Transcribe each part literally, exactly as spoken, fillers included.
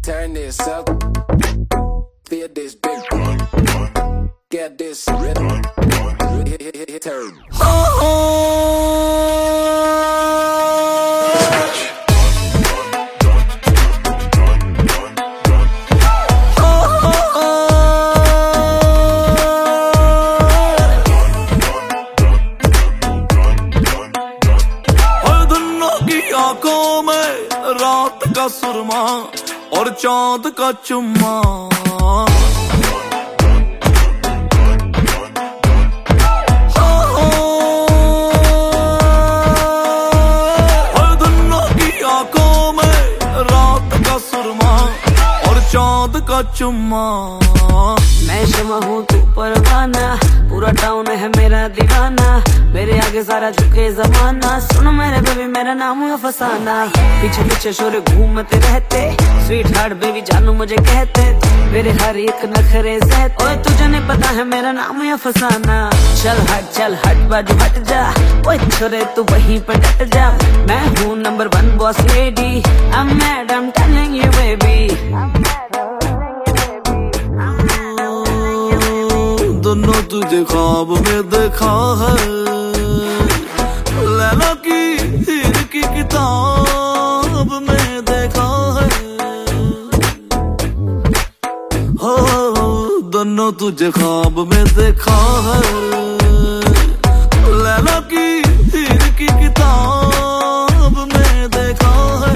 Turn this up. Feel this big. Get this rhythm. Turn. आंखों में रात का सुरमा और चांद का चुम्मा, हर दोनों की आंखों में रात का सुरमा और चांद का चुम्मा। मैं शमा हूँ तू परवाना, पूरा टाउन है मेरा दीवाना, मेरे आगे सारा झुके जमाना। सुन मेरे बेबी मेरा नाम है फसाना, पीछे पीछे शोर घूमते रहते, स्वीट हार्ट बेबी जानू मुझे कहते, मेरे हर एक नखरे सहते। ओए तुझे नहीं पता है मेरा नाम है फसाना। चल हट चल हट बाजू हट जा, ओए छोरे तू वहीं पे डट जा। मैं हूँ number one boss lady, I'm mad I'm telling you baby। दोनों तुझे ख्वाब में देखा है, लैला की हीर की किताब में देखा है। हो दोनों तुझे ख्वाब में देखा है, लैला की हीर की किताब में देखा है।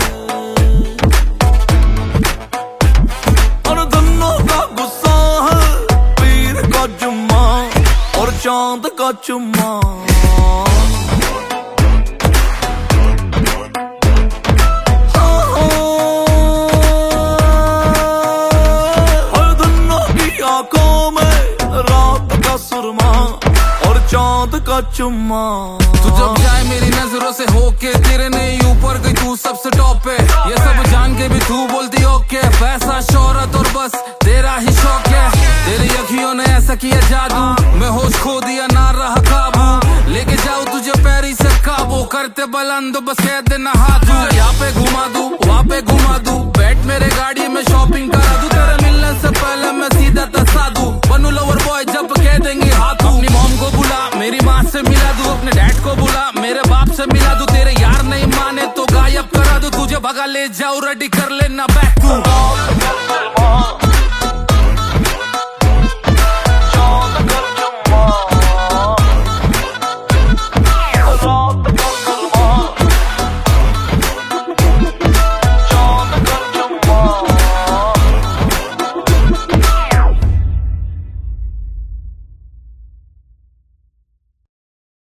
और दोनों का गुस्सा है पीर का जुम्मा और चांद का चुम्मा। हर दोनों की आंखों में रात का सुरमा और चांद का चुम्मा। तू जब जाए मेरी नजरों से होके, तेरे नहीं ऊपर गई तू सबसे टॉप पे। ये सब जान के भी तू बोलती ओके, पैसा शोहरत और बस तेरा ही शौक है। तेरी अखियों ने ऐसा किया जादू, मैं होश खो दिया ना रहा काबू। लेके जाऊं तुझे पैरी से काबू, करते बुलंद बस कह देना हाथ। यहाँ पे घुमा दूं वहाँ पे घुमा दूं, बैठ मेरे गाड़ी में शॉपिंग करा दूं। तेरे मिलने से पहले मैं सीधा तसा दूं, बनू लवर बॉय जब कह देंगे हाथ। अपनी मॉम को बुला मेरी माँ से मिला दूं, अपने डैड को बुला मेरे बाप से मिला दूं। तेरे यार नहीं माने तो गायब करा दूं, तुझे भगा ले जाऊं रेडी कर लेना बैक तू।